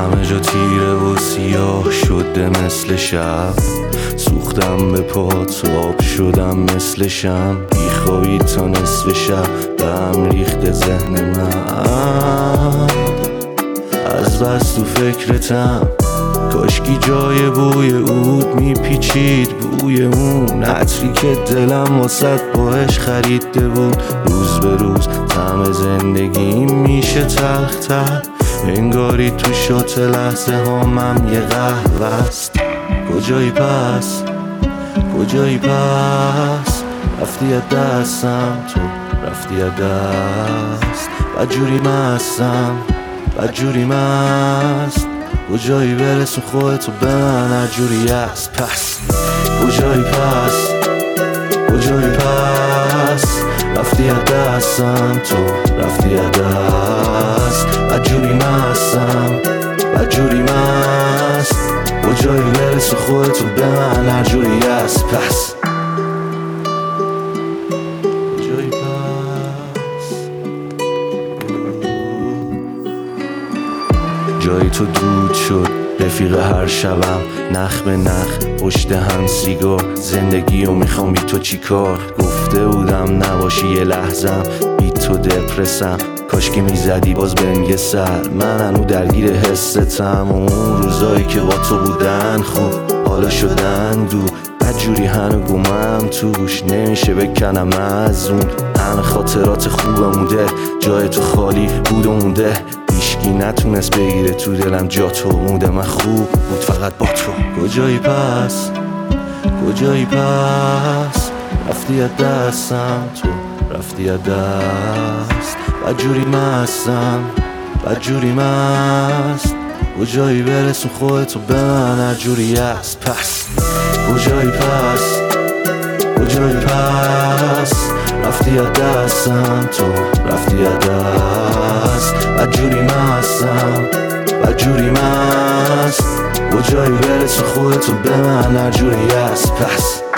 همه جا تیره و سیاه شده مثل شب، سوختم به پات و آب شدم مثل شم، بیخوابی تا نصف شب به هم ریخته ذهن من. از بس تو فکرتم کاشکی جای بوی عود میپیچید، بوی اون عطری که دلم واسد باش خریده بود. روز به روز طعم زندگیم میشه تلختر، انگاری تو شات لحظه هامم یه قهوه است. کجایی پس کجایی پس رفتی از دستم، تو رفتی از دست. بدجوری مستم بدجوری مست، کجایی برسون خودتو به من هرجوری هست. پس کجایی پس کجایی پس رفتی از دستم، تو رفتی از دست. بدجوری مستم بدجوری مست، کجایی برسون خودتو به من هرجوری هست. پس کجایی پس جایی تو دود شد رفیق هر شبم، نخ به نخ پشت هم سیگار. زندگی رو میخوام بی تو چی کار، گفته بودم نباشی یه لحظم، بی تو دپرسم. کاش که میزدی باز بهم یه سر، من هنو درگیر حستم. و اون روزایی که با تو بودن خوب حالا شدن دو، بدجوری هنو گمم توش نمیشه بکنم از اون. همه خاطرات خوبم مونده، جای تو خالی بود و مونده، هیچکی نتونست بگیره تو دلم جا تو. موده من خوب بود فقط با تو. کجایی پس کجایی پس رفتی از دستم، تو رفتی از دست. بدجوری مستم بدجوری مست، کجایی برسون خودتو به من هرجوری هست. پس کجایی پس کجایی پس رفتی از دستم، تو رفتی از دست. بدجوری مستم بدجوری مست، کجایی برسون خودتو به من هرجوری هست. پس